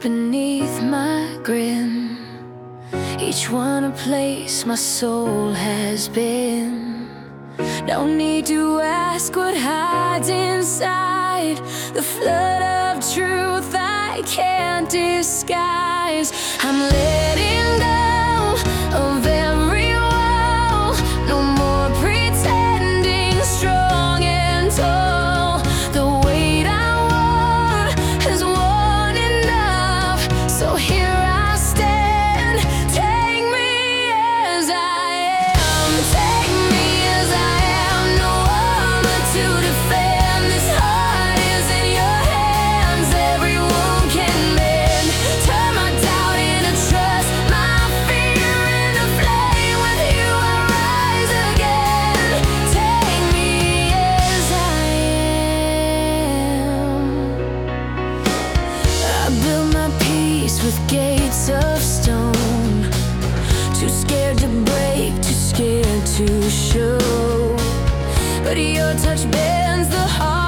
beneath my grin, each one a place my soul has been. No need to ask what hides inside the flood of truth I can't disguise. I'm letting go of every wall, no more pretending strong and tall. The weight I wore has worn enough, so here I stand. Take me as I am, take me as I am. No armor to defend, this heart is in your hands. Every wound can mend, turn my doubt into trust, my fear into flame. With you I rise again. Take me as I am. I built my peace with gates of stone, too scared to break, too scared to show. But your touch bends the heart.